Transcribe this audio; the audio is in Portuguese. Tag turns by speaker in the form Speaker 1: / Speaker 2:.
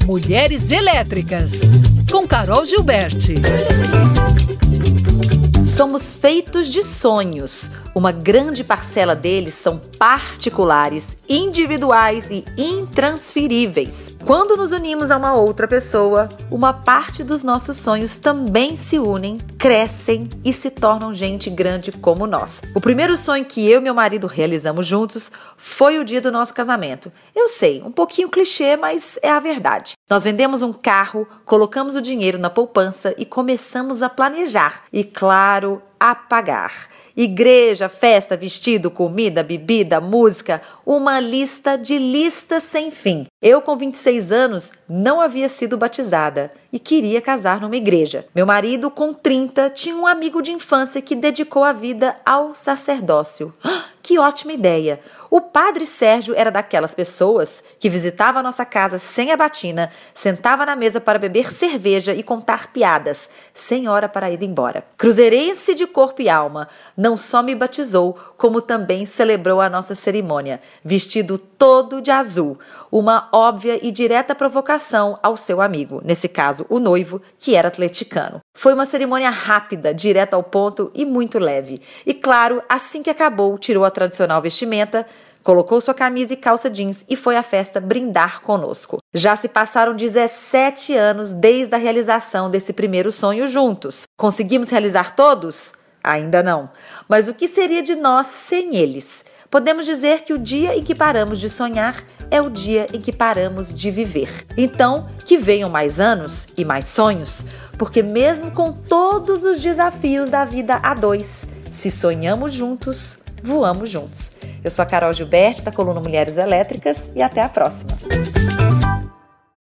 Speaker 1: Mulheres Elétricas, com Carol Gilberti.
Speaker 2: Somos feitos de sonhos. Uma grande parcela deles são particulares, individuais e intransferíveis. Quando nos unimos a uma outra pessoa, uma parte dos nossos sonhos também se unem, crescem e se tornam gente grande como nós. O primeiro sonho que eu e meu marido realizamos juntos foi o dia do nosso casamento. Eu sei, um pouquinho clichê, mas é a verdade. Nós vendemos um carro, colocamos o dinheiro na poupança e começamos a planejar. E, claro, a pagar. Igreja, festa, vestido, comida, bebida, música, uma lista de listas sem fim. Eu, com 26 anos, não havia sido batizada e queria casar numa igreja. Meu marido, com 30, tinha um amigo de infância que dedicou a vida ao sacerdócio. Que ótima ideia! O padre Sérgio era daquelas pessoas que visitava a nossa casa sem a batina, sentava na mesa para beber cerveja e contar piadas, sem hora para ir embora. Cruzeirense de corpo e alma, não só me batizou, como também celebrou a nossa cerimônia, vestido todo de azul, uma óbvia e direta provocação ao seu amigo, nesse caso o noivo, que era atleticano. Foi uma cerimônia rápida, direta ao ponto e muito leve. E claro, assim que acabou, tirou a tradicional vestimenta, colocou sua camisa e calça jeans e foi à festa brindar conosco. Já se passaram 17 anos desde a realização desse primeiro sonho juntos. Conseguimos realizar todos? Ainda não. Mas o que seria de nós sem eles? Podemos dizer que o dia em que paramos de sonhar é o dia em que paramos de viver. Então, que venham mais anos e mais sonhos, porque mesmo com todos os desafios da vida a dois, se sonhamos juntos, voamos juntos. Eu sou a Carol Gilberti, da coluna Mulheres Elétricas, e até a próxima.